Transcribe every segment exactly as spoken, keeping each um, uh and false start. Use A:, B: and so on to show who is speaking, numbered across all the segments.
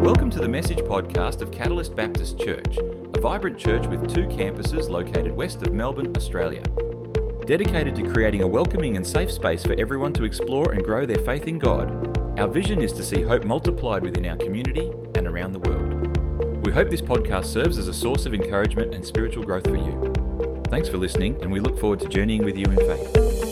A: Welcome to the Message podcast of Catalyst Baptist Church, a vibrant church with two campuses located west of Melbourne, Australia. Dedicated to creating a welcoming and safe space for everyone to explore and grow their faith in God, our vision is to see hope multiplied within our community and around the world. We hope this podcast serves as a source of encouragement and spiritual growth for you. Thanks for listening, and we look forward to journeying with you in faith.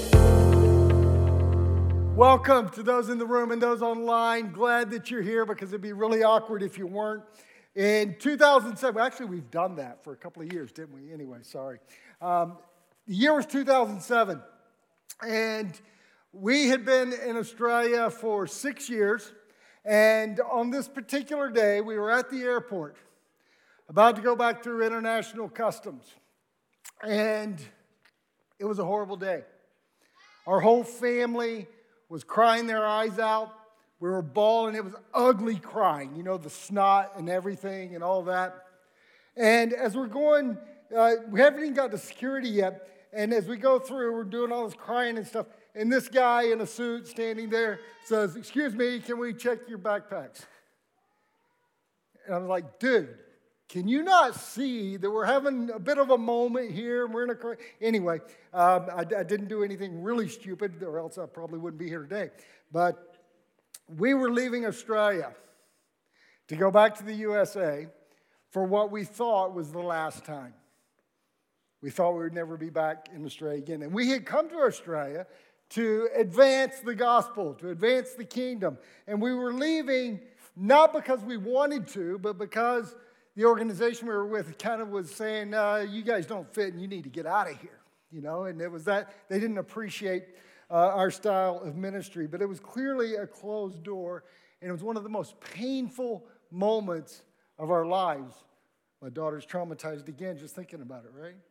B: Welcome to those in the room and those online. Glad that you're here because it'd be really awkward if you weren't. In two thousand seven, actually we've done that for a couple of years, didn't we? Anyway, sorry. Um, the year was two thousand seven, and we had been in Australia for six years, and on this particular day, we were at the airport, about to go back through international customs, and it was a horrible day. Our whole family was crying their eyes out. We were bawling. It was ugly crying, you know, the snot and everything and all that. And as we're going, uh, we haven't even got to security yet. And as we go through, we're doing all this crying and stuff. And this guy in a suit standing there says, "Excuse me, can we check your backpacks?" And I was like, dude, can you not see that we're having a bit of a moment here? And we're in a cr-? Anyway, um, I, I didn't do anything really stupid, or else I probably wouldn't be here today. But we were leaving Australia to go back to the U S A for what we thought was the last time. We thought we would never be back in Australia again. And we had come to Australia to advance the gospel, to advance the kingdom. And we were leaving not because we wanted to, but because the organization we were with kind of was saying, uh, you guys don't fit and you need to get out of here, you know, and it was that they didn't appreciate uh, our style of ministry, but it was clearly a closed door, and it was one of the most painful moments of our lives. My daughter's traumatized again just thinking about it, right?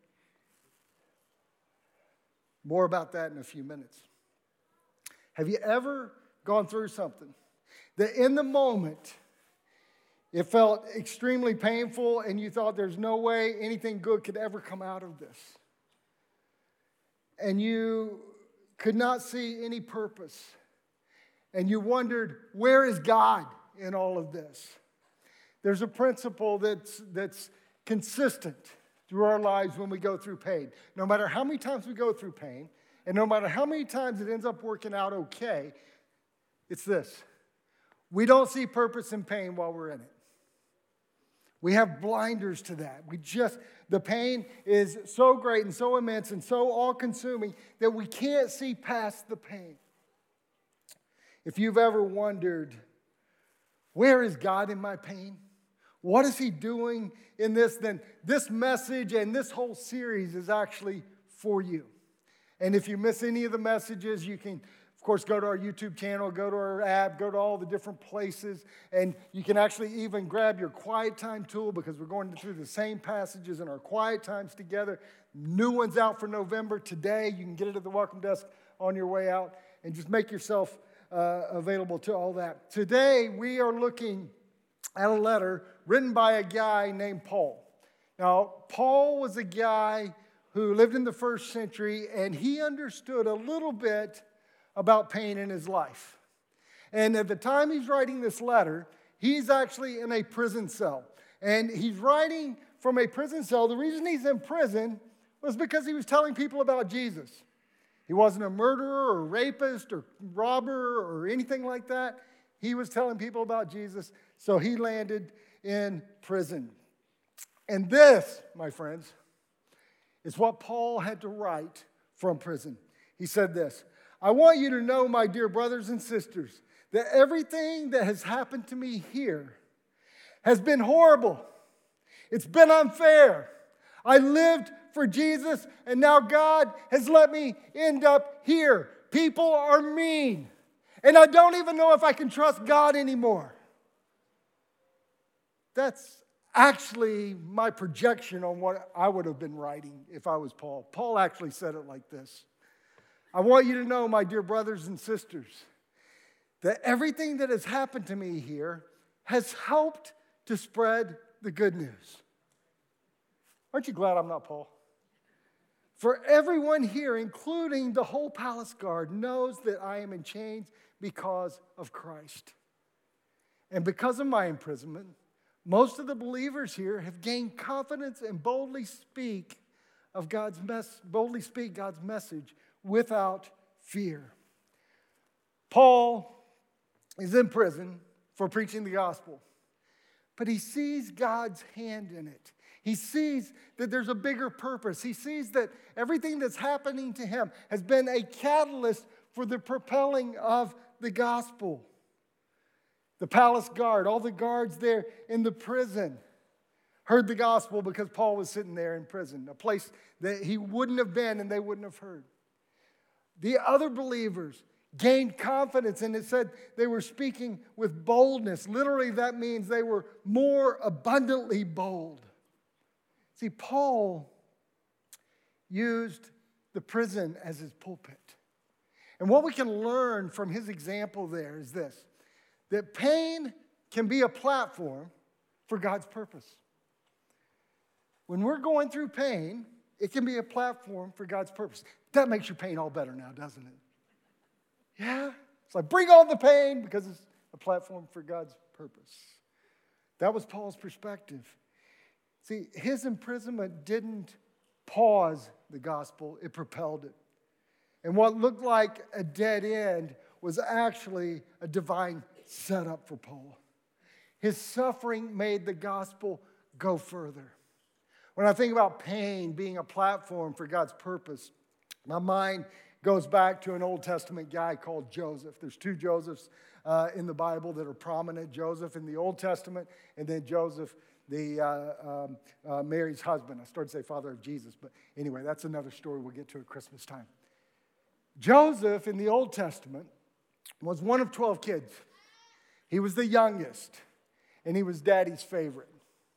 B: More about that in a few minutes. Have you ever gone through something that in the moment it felt extremely painful, and you thought there's no way anything good could ever come out of this? And you could not see any purpose. And you wondered, where is God in all of this? There's a principle that's, that's consistent through our lives when we go through pain. No matter how many times we go through pain, and no matter how many times it ends up working out okay, it's this: we don't see purpose in pain while we're in it. We have blinders to that. We just, the pain is so great and so immense and so all-consuming that we can't see past the pain. If you've ever wondered, where is God in my pain? What is He doing in this? Then this message and this whole series is actually for you. And if you miss any of the messages, you can, of course, go to our YouTube channel, go to our app, go to all the different places, and you can actually even grab your quiet time tool because we're going through the same passages in our quiet times together. New one's out for November today. You can get it at the welcome desk on your way out, and just make yourself uh, available to all that. Today, we are looking at a letter written by a guy named Paul. Now, Paul was a guy who lived in the first century, and he understood a little bit about pain in his life. And at the time he's writing this letter, he's actually in a prison cell. And he's writing from a prison cell. The reason he's in prison was because he was telling people about Jesus. He wasn't a murderer or rapist or robber or anything like that. He was telling people about Jesus, so he landed in prison. And this, my friends, is what Paul had to write from prison. He said this: "I want you to know, my dear brothers and sisters, that everything that has happened to me here has been horrible. It's been unfair. I lived for Jesus, and now God has let me end up here. People are mean, and I don't even know if I can trust God anymore." That's actually my projection on what I would have been writing if I was Paul. Paul actually said it like this: "I want you to know, my dear brothers and sisters, that everything that has happened to me here has helped to spread the good news." Aren't you glad I'm not Paul? "For everyone here, including the whole palace guard, knows that I am in chains because of Christ. And because of my imprisonment, most of the believers here have gained confidence and boldly speak of God's mess, boldly speak God's message without fear. Paul is in prison for preaching the gospel, but he sees God's hand in it. He sees that there's a bigger purpose. He sees that everything that's happening to him has been a catalyst for the propelling of the gospel. The palace guard, all the guards there in the prison heard the gospel because Paul was sitting there in prison, a place that he wouldn't have been and they wouldn't have heard. The other believers gained confidence, and it said they were speaking with boldness. Literally, that means they were more abundantly bold. See, Paul used the prison as his pulpit. And what we can learn from his example there is this, that pain can be a platform for God's purpose. When we're going through pain, it can be a platform for God's purpose. That makes your pain all better now, doesn't it? Yeah? It's like, bring on the pain because it's a platform for God's purpose. That was Paul's perspective. See, his imprisonment didn't pause the gospel, it propelled it. And what looked like a dead end was actually a divine setup for Paul. His suffering made the gospel go further. When I think about pain being a platform for God's purpose, my mind goes back to an Old Testament guy called Joseph. There's two Josephs uh, in the Bible that are prominent. Joseph in the Old Testament, and then Joseph, the uh, um, uh, Mary's husband. I started to say father of Jesus, but anyway, that's another story we'll get to at Christmas time. Joseph in the Old Testament was one of twelve kids. He was the youngest, and he was daddy's favorite.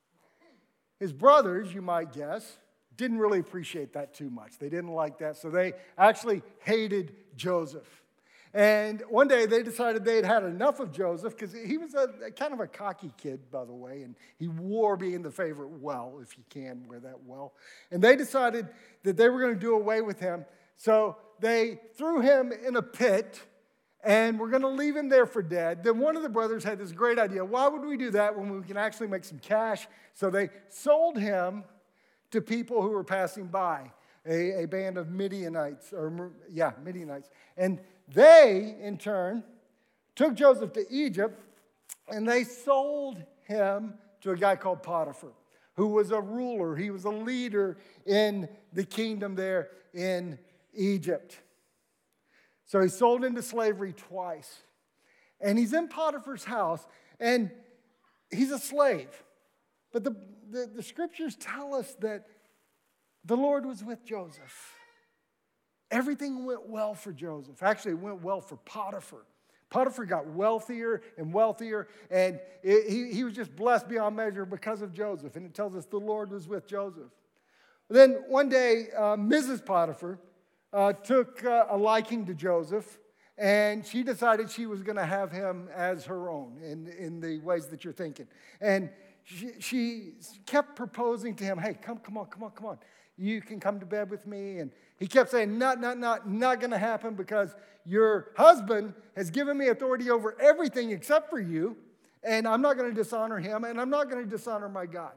B: His brothers, you might guess, didn't really appreciate that too much. They didn't like that, so they actually hated Joseph. And one day they decided they'd had enough of Joseph because he was a, a kind of a cocky kid, by the way, and he wore being the favorite well, if you can wear that well. And they decided that they were going to do away with him, so they threw him in a pit and we're going to leave him there for dead. Then one of the brothers had this great idea. Why would we do that when we can actually make some cash? So they sold him to people who were passing by, a, a band of Midianites, or yeah, Midianites. And they, in turn, took Joseph to Egypt, and they sold him to a guy called Potiphar, who was a ruler. He was a leader in the kingdom there in Egypt. So he's sold into slavery twice. And he's in Potiphar's house, and he's a slave. But the, the, the scriptures tell us that the Lord was with Joseph. Everything went well for Joseph. Actually, it went well for Potiphar. Potiphar got wealthier and wealthier, and it, he, he was just blessed beyond measure because of Joseph. And it tells us the Lord was with Joseph. Then one day, uh, Missus Potiphar uh, took uh, a liking to Joseph, and she decided she was going to have him as her own in, in the ways that you're thinking. And she, she kept proposing to him, hey, come, come on, come on, come on. You can come to bed with me. And he kept saying, not, not, not, not going to happen because your husband has given me authority over everything except for you, and I'm not going to dishonor him, and I'm not going to dishonor my God.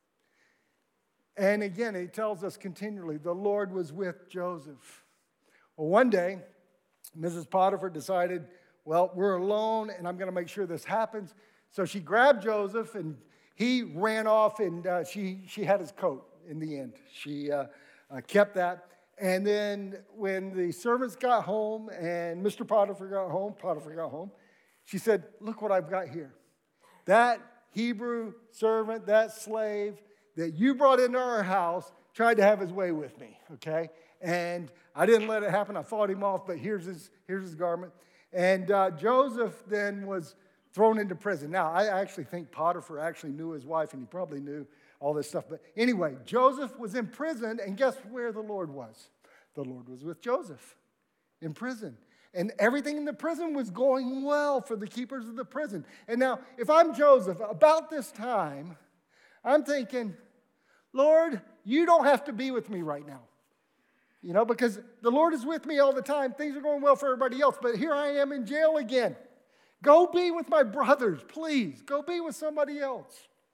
B: And again, he tells us continually, the Lord was with Joseph. Well, one day, Missus Potiphar decided, well, we're alone, and I'm going to make sure this happens. So she grabbed Joseph, and he ran off, and uh, she, she had his coat in the end. She uh, uh, kept that. And then when the servants got home and Mister Potiphar got home, Potiphar got home, she said, look what I've got here. That Hebrew servant, that slave that you brought into our house tried to have his way with me, okay? And I didn't let it happen. I fought him off, but here's his, here's his garment. And uh, Joseph then was thrown into prison. Now, I actually think Potiphar actually knew his wife, and he probably knew all this stuff. But anyway, Joseph was in prison, and guess where the Lord was? The Lord was with Joseph in prison. And everything in the prison was going well for the keepers of the prison. And now, if I'm Joseph, about this time, I'm thinking, Lord, you don't have to be with me right now. You know, because the Lord is with me all the time. Things are going well for everybody else, but here I am in jail again. Go be with my brothers, please. Go be with somebody else.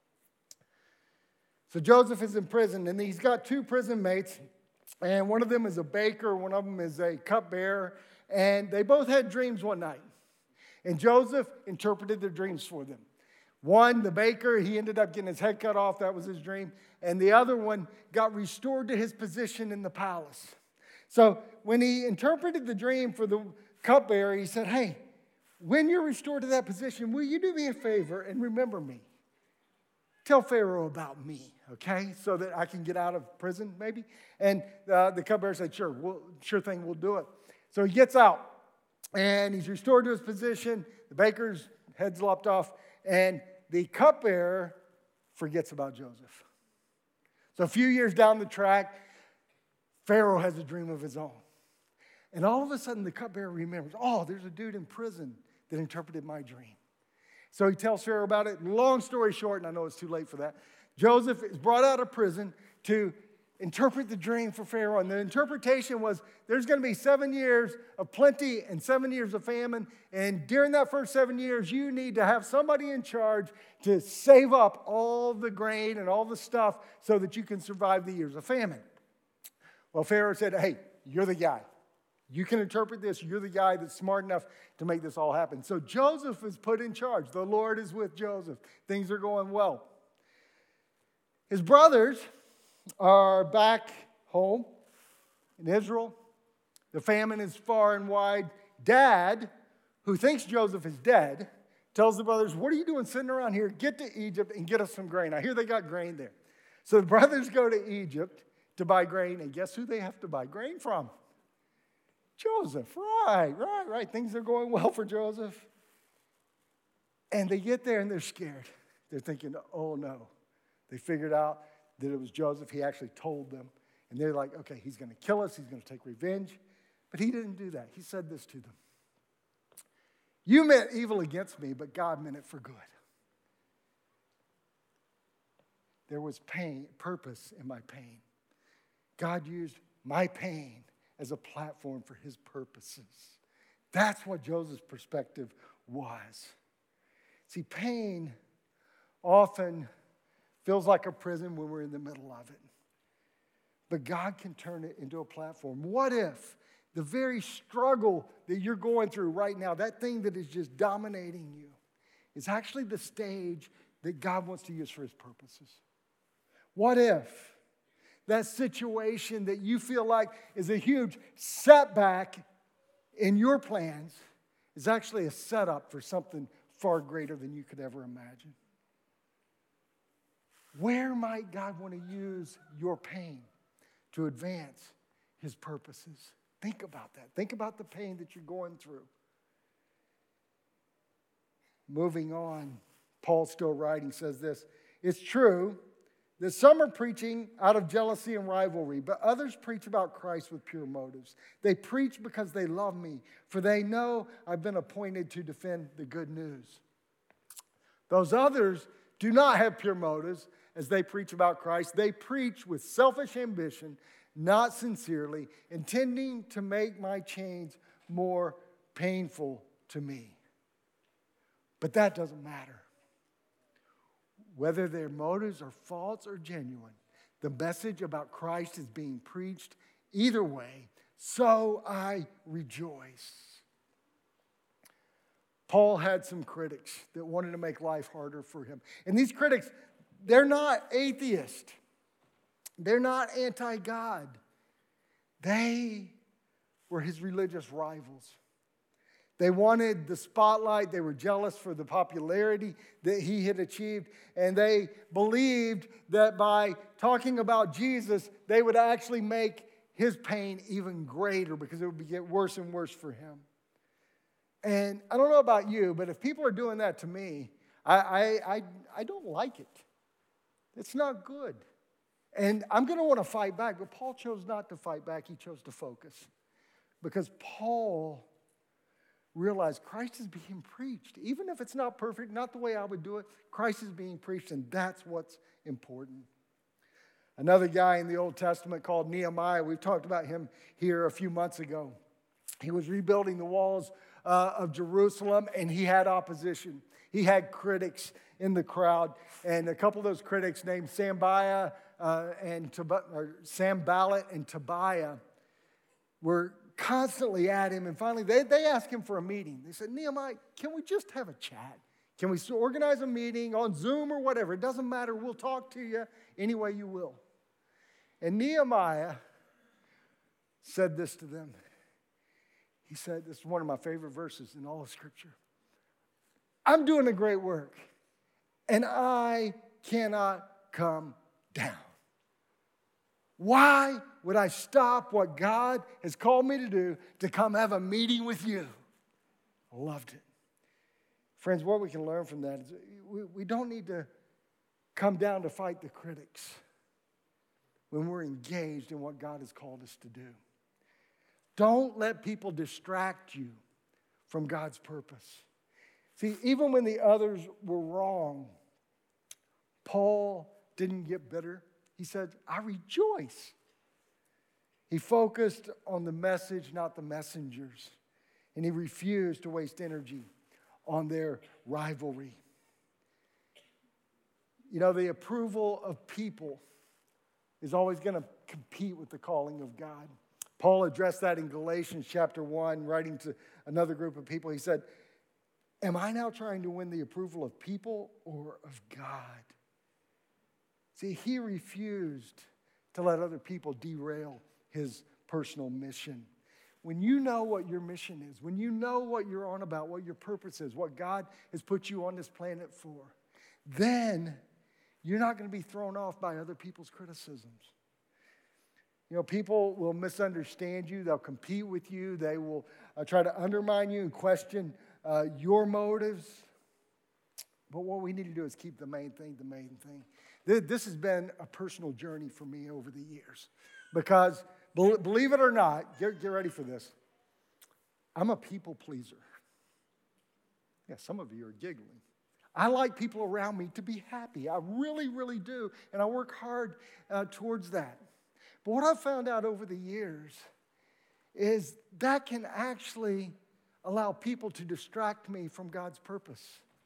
B: So Joseph is in prison, and he's got two prison mates, and one of them is a baker, one of them is a cupbearer, and they both had dreams one night. And Joseph interpreted their dreams for them. One, the baker, he ended up getting his head cut off. That was his dream. And the other one got restored to his position in the palace. So when he interpreted the dream for the cupbearer, he said, hey, when you're restored to that position, will you do me a favor and remember me? Tell Pharaoh about me, okay, so that I can get out of prison maybe. And uh, the cupbearer said, sure, we'll, sure thing, we'll do it. So he gets out, and he's restored to his position. The baker's head's lopped off, and the cupbearer forgets about Joseph. So a few years down the track, Pharaoh has a dream of his own. And all of a sudden, the cupbearer remembers, oh, there's a dude in prison that interpreted my dream. So he tells Pharaoh about it. Long story short, and I know it's too late for that, Joseph is brought out of prison to interpret the dream for Pharaoh. And the interpretation was there's going to be seven years of plenty and seven years of famine. And during that first seven years, you need to have somebody in charge to save up all the grain and all the stuff so that you can survive the years of famine. Well, Pharaoh said, hey, you're the guy. You can interpret this. You're the guy that's smart enough to make this all happen. So Joseph is put in charge. The Lord is with Joseph. Things are going well. His brothers are back home in Israel. The famine is far and wide. Dad, who thinks Joseph is dead, tells the brothers, what are you doing sitting around here? Get to Egypt and get us some grain. I hear they got grain there. So the brothers go to Egypt to buy grain, and guess who they have to buy grain from? Joseph. Right, right, right. Things are going well for Joseph. And they get there and they're scared. They're thinking, oh no. They figured out that it was Joseph. He actually told them. And they're like, okay, he's going to kill us. He's going to take revenge. But he didn't do that. He said this to them. You meant evil against me, but God meant it for good. There was pain, purpose in my pain. God used my pain as a platform for his purposes. That's what Joseph's perspective was. See, pain often feels like a prison when we're in the middle of it. But God can turn it into a platform. What if the very struggle that you're going through right now, that thing that is just dominating you, is actually the stage that God wants to use for his purposes? What if that situation that you feel like is a huge setback in your plans is actually a setup for something far greater than you could ever imagine? Where might God want to use your pain to advance his purposes? Think about that. Think about the pain that you're going through. Moving on, Paul's still writing, says this, it's true that some are preaching out of jealousy and rivalry, but others preach about Christ with pure motives. They preach because they love me, for they know I've been appointed to defend the good news. Those others do not have pure motives as they preach about Christ. They preach with selfish ambition, not sincerely, intending to make my chains more painful to me. But that doesn't matter. Whether their motives are false or genuine, the message about Christ is being preached either way, so I rejoice. Paul had some critics that wanted to make life harder for him. And these critics, they're not atheists. They're not anti-God. They were his religious rivals. They wanted the spotlight. They were jealous for the popularity that he had achieved. And they believed that by talking about Jesus, they would actually make his pain even greater because it would get worse and worse for him. And I don't know about you, but if people are doing that to me, I, I, I, I don't like it. It's not good. And I'm going to want to fight back, but Paul chose not to fight back. He chose to focus. Because Paul realized Christ is being preached. Even if it's not perfect, not the way I would do it, Christ is being preached, and that's what's important. Another guy in the Old Testament called Nehemiah, we've talked about him here a few months ago. He was rebuilding the walls uh, of Jerusalem, and he had opposition. He had critics in the crowd, and a couple of those critics named Sambiah uh, and Tob- or Sanballat and Tobiah were constantly at him, and finally they, they asked him for a meeting. They said, Nehemiah, can we just have a chat? Can we organize a meeting on Zoom or whatever? It doesn't matter. We'll talk to you any way you will. And Nehemiah said this to them. He said, this is one of my favorite verses in all of Scripture. I'm doing a great work, and I cannot come down. Why would I stop what God has called me to do to come have a meeting with you? I loved it. Friends, what we can learn from that is we, we don't need to come down to fight the critics when we're engaged in what God has called us to do. Don't let people distract you from God's purpose. See, even when the others were wrong, Paul didn't get bitter. He said, I rejoice. He focused on the message, not the messengers. And he refused to waste energy on their rivalry. You know, the approval of people is always going to compete with the calling of God. Paul addressed that in Galatians chapter one, writing to another group of people. He said, am I now trying to win the approval of people or of God? See, he refused to let other people derail his personal mission. When you know what your mission is, when you know what you're on about, what your purpose is, what God has put you on this planet for, then you're not going to be thrown off by other people's criticisms. You know, people will misunderstand you. They'll compete with you. They will uh, try to undermine you and question uh, your motives. But what we need to do is keep the main thing the main thing. This has been a personal journey for me over the years because, believe it or not, get, get ready for this, I'm a people pleaser. Yeah, some of you are giggling. I like people around me to be happy. I really, really do, and I work hard uh, towards that. But what I've found out over the years is that can actually allow people to distract me from God's purpose.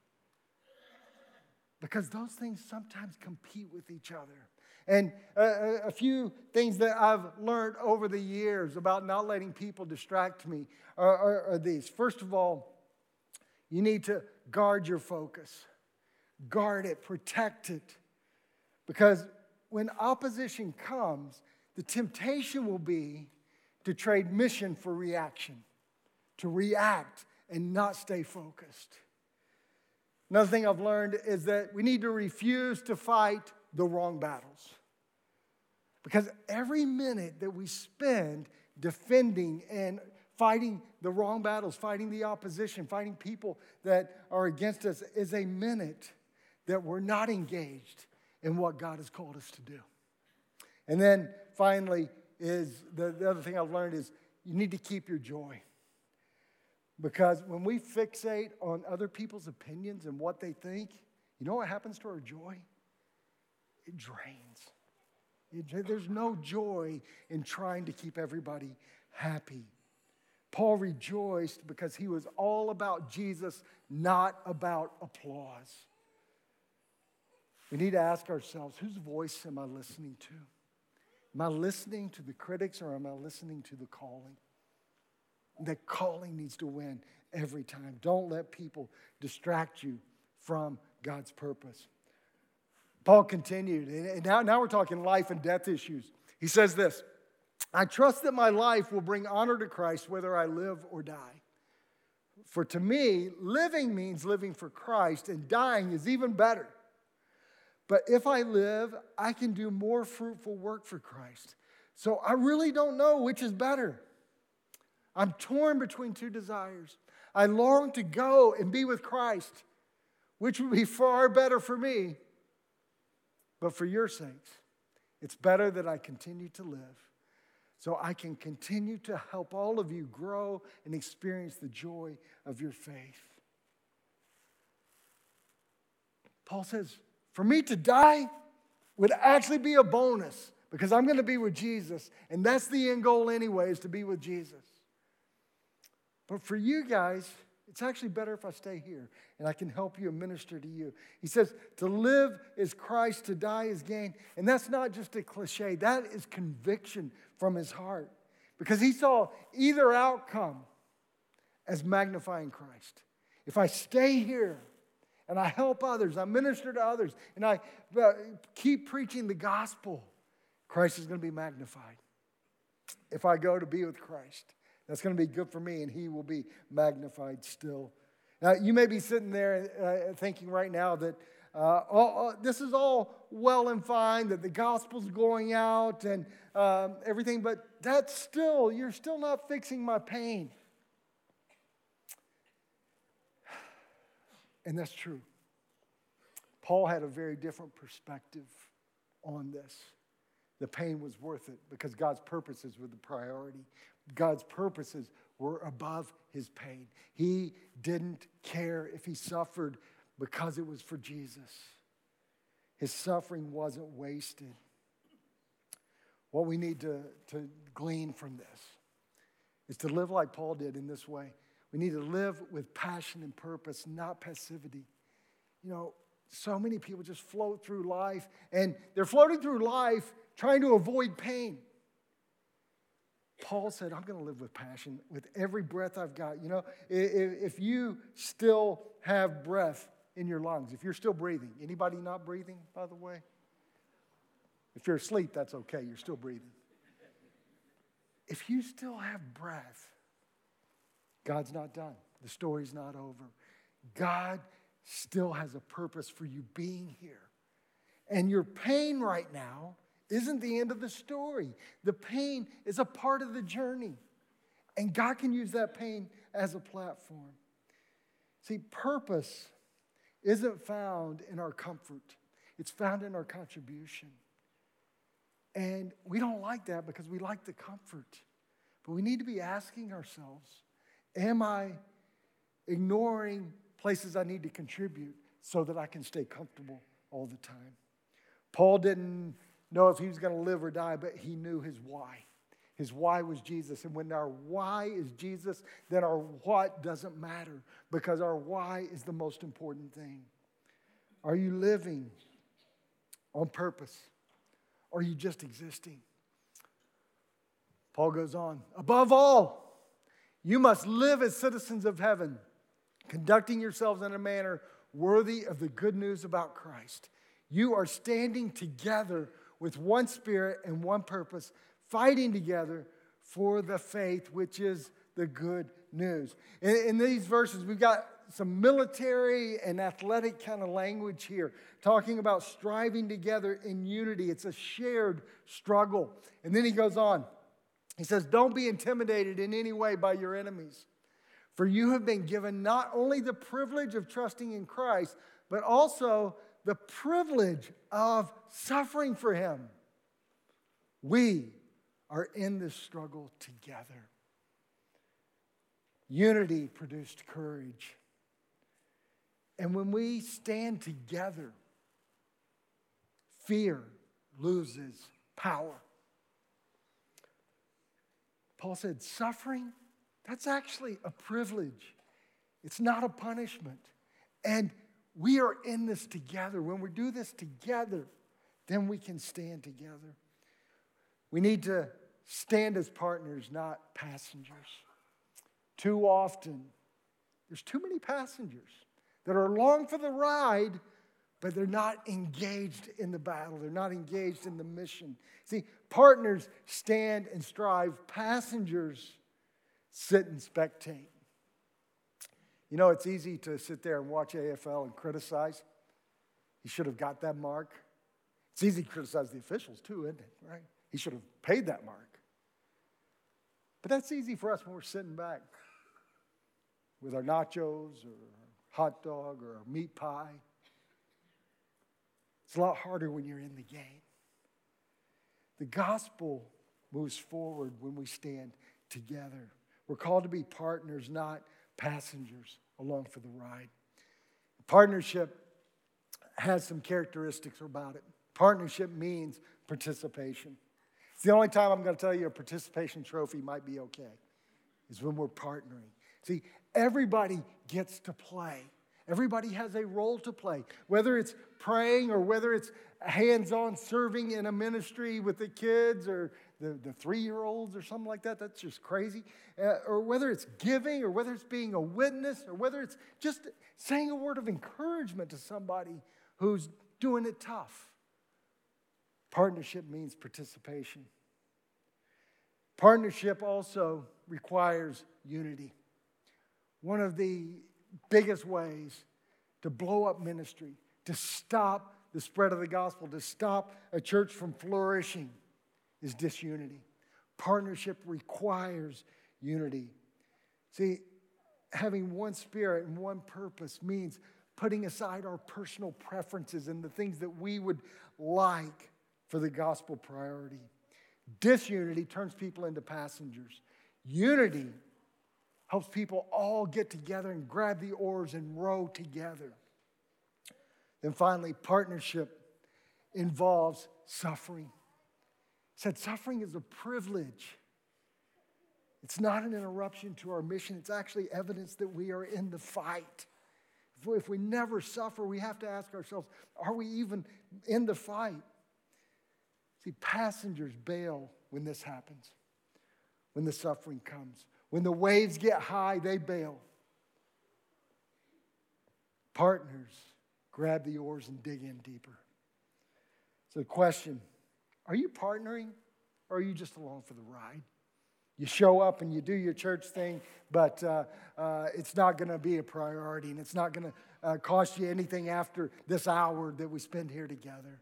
B: Because those things sometimes compete with each other. And uh, a few things that I've learned over the years about not letting people distract me are, are, are these. First of all, you need to guard your focus. Guard it, protect it. Because when opposition comes, the temptation will be to trade mission for reaction, to react and not stay focused. Another thing I've learned is that we need to refuse to fight the wrong battles. Because every minute that we spend defending and fighting the wrong battles, fighting the opposition, fighting people that are against us is a minute that we're not engaged in what God has called us to do. And then finally is the, the other thing I've learned is you need to keep your joy. Because when we fixate on other people's opinions and what they think, you know what happens to our joy? It drains. It, there's no joy in trying to keep everybody happy. Paul rejoiced because he was all about Jesus, not about applause. We need to ask ourselves, whose voice am I listening to? Am I listening to the critics or am I listening to the calling? That calling needs to win every time. Don't let people distract you from God's purpose. Paul continued, and now, now we're talking life and death issues. He says this, I trust that my life will bring honor to Christ whether I live or die. For to me, living means living for Christ, and dying is even better. But if I live, I can do more fruitful work for Christ. So I really don't know which is better. I'm torn between two desires. I long to go and be with Christ, which would be far better for me. But for your sakes, it's better that I continue to live so I can continue to help all of you grow and experience the joy of your faith. Paul says, for me to die would actually be a bonus because I'm going to be with Jesus. And that's the end goal anyway, is to be with Jesus. But for you guys, it's actually better if I stay here and I can help you and minister to you. He says, to live is Christ, to die is gain. And that's not just a cliche. That is conviction from his heart. Because he saw either outcome as magnifying Christ. If I stay here and I help others, I minister to others, and I uh, keep preaching the gospel, Christ is going to be magnified. If I go to be with Christ, that's going to be good for me, and he will be magnified still. Now, you may be sitting there uh, thinking right now that uh, all, all, this is all well and fine, that the gospel's going out and um, everything, but that's still, you're still not fixing my pain. And that's true. Paul had a very different perspective on this. The pain was worth it because God's purposes were the priority. God's purposes were above his pain. He didn't care if he suffered because it was for Jesus. His suffering wasn't wasted. What we need to, to glean from this is to live like Paul did in this way. We need to live with passion and purpose, not passivity. You know, so many people just float through life, and they're floating through life trying to avoid pain. Paul said, I'm going to live with passion with every breath I've got. You know, if, if you still have breath in your lungs, if you're still breathing, anybody not breathing, by the way? If you're asleep, that's okay. You're still breathing. If you still have breath, God's not done. The story's not over. God still has a purpose for you being here. And your pain right now isn't the end of the story. The pain is a part of the journey. And God can use that pain as a platform. See, purpose isn't found in our comfort. It's found in our contribution. And we don't like that because we like the comfort. But we need to be asking ourselves, am I ignoring places I need to contribute so that I can stay comfortable all the time? Paul didn't know if he was going to live or die, but he knew his why. His why was Jesus. And when our why is Jesus, then our what doesn't matter because our why is the most important thing. Are you living on purpose? Or are you just existing? Paul goes on, above all, you must live as citizens of heaven, conducting yourselves in a manner worthy of the good news about Christ. You are standing together with one spirit and one purpose, fighting together for the faith, which is the good news. In, in these verses, we've got some military and athletic kind of language here, talking about striving together in unity. It's a shared struggle. And then he goes on. He says, don't be intimidated in any way by your enemies, for you have been given not only the privilege of trusting in Christ, but also the privilege of suffering for him. We are in this struggle together. Unity produced courage. And when we stand together, fear loses power. Paul said, suffering, that's actually a privilege. It's not a punishment. And we are in this together. When we do this together, then we can stand together. We need to stand as partners, not passengers. Too often, there's too many passengers that are along for the ride, but they're not engaged in the battle. They're not engaged in the mission. See, partners stand and strive. Passengers sit and spectate. You know, it's easy to sit there and watch A F L and criticize. He should have got that mark. It's easy to criticize the officials too, isn't it? Right? He should have paid that mark. But that's easy for us when we're sitting back with our nachos or hot dog or a meat pie. It's a lot harder when you're in the game. The gospel moves forward when we stand together. We're called to be partners, not passengers along for the ride. Partnership has some characteristics about it. Partnership means participation. It's the only time I'm going to tell you a participation trophy might be okay, is when we're partnering. See, everybody gets to play. Everybody has a role to play, whether it's praying or whether it's hands-on serving in a ministry with the kids or the, the three-year-olds or something like that. That's just crazy. Uh, or whether it's giving or whether it's being a witness or whether it's just saying a word of encouragement to somebody who's doing it tough. Partnership means participation. Partnership also requires unity. One of the biggest ways to blow up ministry, to stop the spread of the gospel, to stop a church from flourishing, is disunity. Partnership requires unity. See, having one spirit and one purpose means putting aside our personal preferences and the things that we would like for the gospel priority. Disunity turns people into passengers. Unity helps people all get together and grab the oars and row together. Then finally, partnership involves suffering. He said suffering is a privilege. It's not an interruption to our mission. It's actually evidence that we are in the fight. If we, if we never suffer, we have to ask ourselves, are we even in the fight? See, passengers bail when this happens, when the suffering comes. When the waves get high, they bail. Partners grab the oars and dig in deeper. So the question, are you partnering or are you just along for the ride? You show up and you do your church thing, but uh, uh, it's not going to be a priority and it's not going to uh, cost you anything after this hour that we spend here together.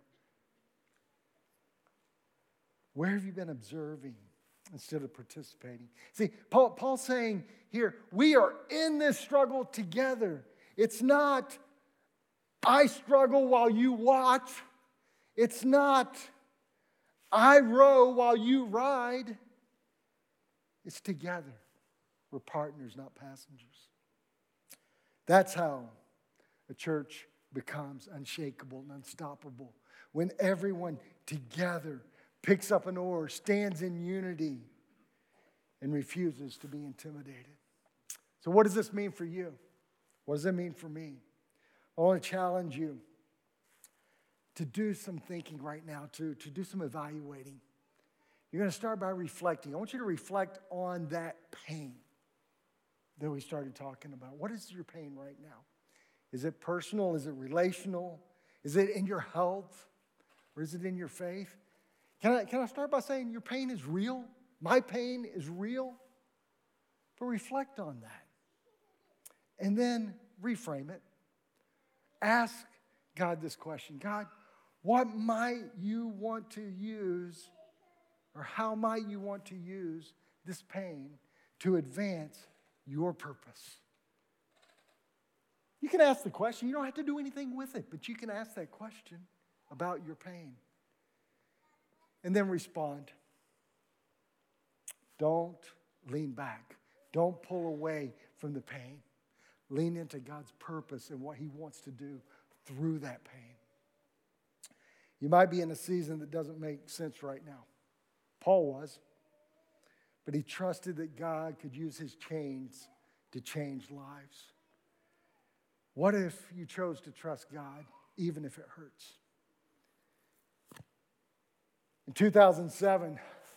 B: Where have you been observing instead of participating? See, Paul, Paul's saying here, we are in this struggle together. It's not, I struggle while you watch. It's not, I row while you ride. It's together. We're partners, not passengers. That's how a church becomes unshakable and unstoppable. When everyone together picks up an oar, stands in unity, and refuses to be intimidated. So what does this mean for you? What does it mean for me? I want to challenge you to do some thinking right now, to, to do some evaluating. You're going to start by reflecting. I want you to reflect on that pain that we started talking about. What is your pain right now? Is it personal? Is it relational? Is it in your health? Or is it in your faith? Can I, can I start by saying your pain is real? My pain is real? But reflect on that. And then reframe it. Ask God this question. God, what might you want to use, or how might you want to use this pain to advance your purpose? You can ask the question. You don't have to do anything with it, but you can ask that question about your pain. And then respond. Don't lean back. Don't pull away from the pain. Lean into God's purpose and what He wants to do through that pain. You might be in a season that doesn't make sense right now. Paul was. But he trusted that God could use his chains to change lives. What if you chose to trust God even if it hurts? In two thousand seven,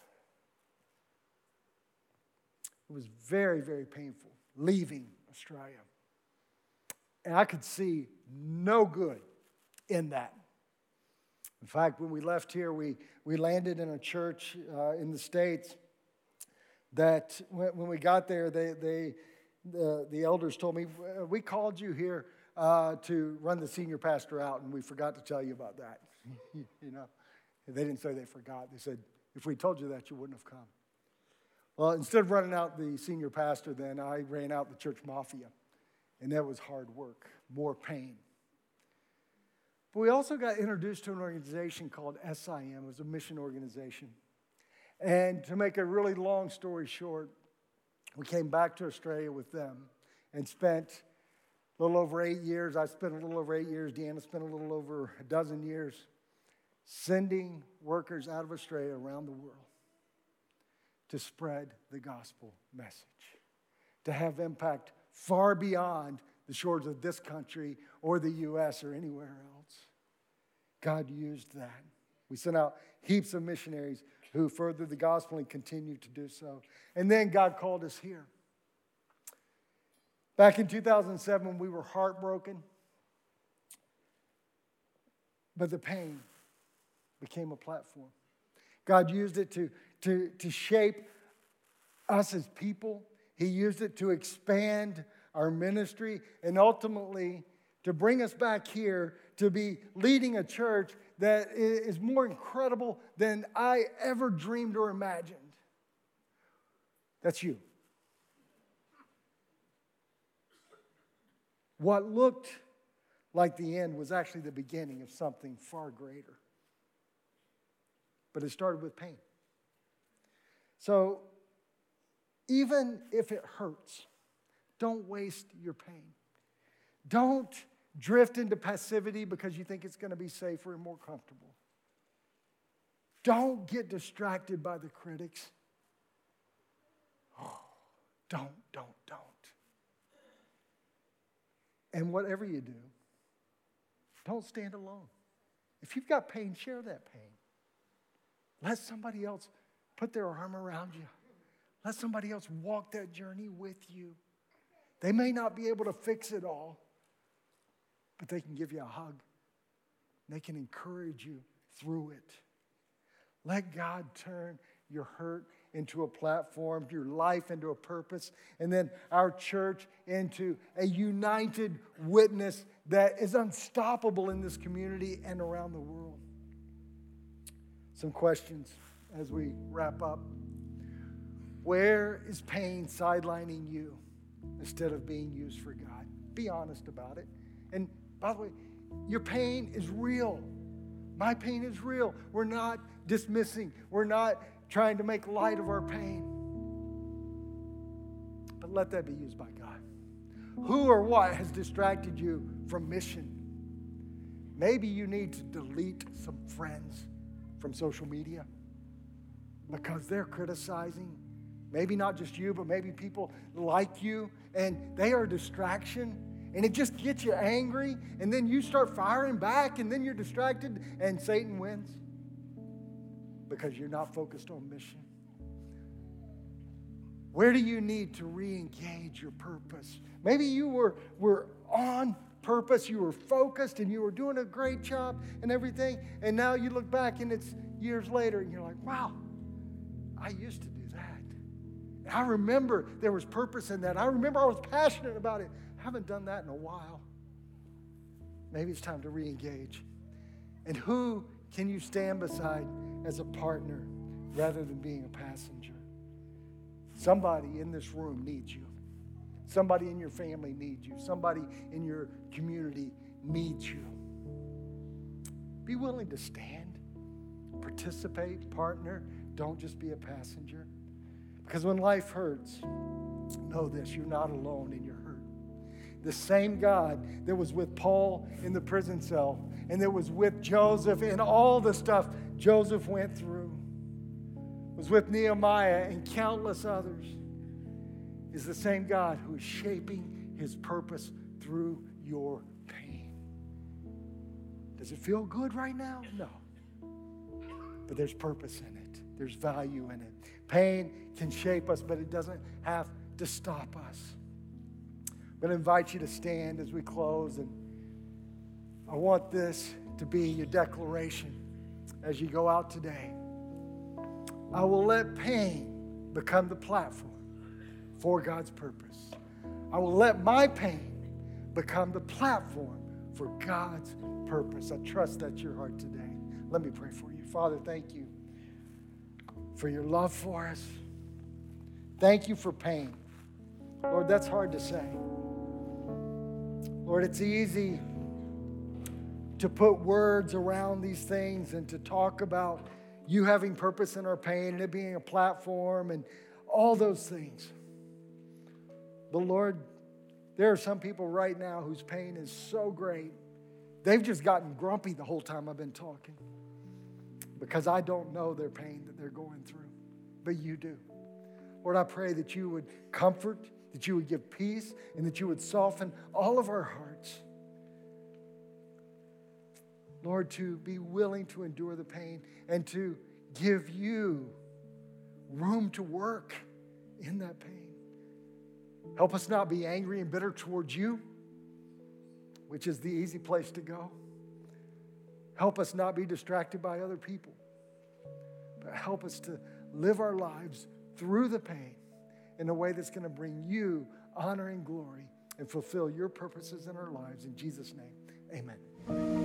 B: it was very, very painful leaving Australia. And I could see no good in that. In fact, when we left here, we, we landed in a church uh, in the States that when, when we got there, they, they the, the elders told me, we called you here uh, to run the senior pastor out, and we forgot to tell you about that. You know, they didn't say they forgot. They said, if we told you that, you wouldn't have come. Well, instead of running out the senior pastor, then I ran out the church mafia. And that was hard work, more pain. But we also got introduced to an organization called S I M. It was a mission organization. And to make a really long story short, we came back to Australia with them and spent a little over eight years. I spent a little over eight years. Deanna spent a little over a dozen years sending workers out of Australia around the world to spread the gospel message, to have impact far beyond the shores of this country or the U S or anywhere else. God used that. We sent out heaps of missionaries who furthered the gospel and continue to do so. And then God called us here. Back in two thousand seven, we were heartbroken. But the pain became a platform. God used it to, to, to shape us as people. He used it to expand our ministry and ultimately to bring us back here to be leading a church that is more incredible than I ever dreamed or imagined. That's you. What looked like the end was actually the beginning of something far greater. But it started with pain. So even if it hurts, don't waste your pain. Don't drift into passivity because you think it's going to be safer and more comfortable. Don't get distracted by the critics. Oh, don't, don't, don't. And whatever you do, don't stand alone. If you've got pain, share that pain. Let somebody else put their arm around you. Let somebody else walk that journey with you. They may not be able to fix it all, but they can give you a hug. They can encourage you through it. Let God turn your hurt into a platform, your life into a purpose, and then our church into a united witness that is unstoppable in this community and around the world. Some questions as we wrap up. Where is pain sidelining you instead of being used for God? Be honest about it. And by the way, your pain is real. My pain is real. We're not dismissing. We're not trying to make light of our pain. But let that be used by God. Who or what has distracted you from mission? Maybe you need to delete some friends from social media because they're criticizing. Maybe not just you, but maybe people like you, and they are a distraction. And it just gets you angry, and then you start firing back, and then you're distracted, and Satan wins because you're not focused on mission. Where do you need to re-engage your purpose? Maybe you were, were on purpose, you were focused, and you were doing a great job and everything, and now you look back, and it's years later, and you're like, wow, I used to do that. And I remember there was purpose in that. I remember I was passionate about it. I haven't done that in a while. Maybe it's time to re-engage. And who can you stand beside as a partner rather than being a passenger? Somebody in this room needs you. Somebody in your family needs you. Somebody in your community needs you. Be willing to stand, participate, partner. Don't just be a passenger. Because when life hurts, know this, you're not alone in your hurt. The same God that was with Paul in the prison cell and that was with Joseph and all the stuff Joseph went through, was with Nehemiah and countless others, is the same God who is shaping his purpose through your pain. Does it feel good right now? No. But there's purpose in it. There's value in it. Pain can shape us, but it doesn't have to stop us. I'm going to invite you to stand as we close, and I want this to be your declaration as you go out today. I will let pain become the platform for God's purpose. I will let my pain become the platform for God's purpose. I trust that's your heart today. Let me pray for you. Father, thank you for your love for us. Thank you for pain. Lord, that's hard to say. Lord, it's easy to put words around these things and to talk about you having purpose in our pain and it being a platform and all those things. But Lord, there are some people right now whose pain is so great, they've just gotten grumpy the whole time I've been talking because I don't know their pain that they're going through, but you do. Lord, I pray that you would comfort, that you would give peace, and that you would soften all of our hearts. Lord, to be willing to endure the pain and to give you room to work in that pain. Help us not be angry and bitter towards you, which is the easy place to go. Help us not be distracted by other people, but help us to live our lives through the pain in a way that's going to bring you honor and glory and fulfill your purposes in our lives. In Jesus' name, amen.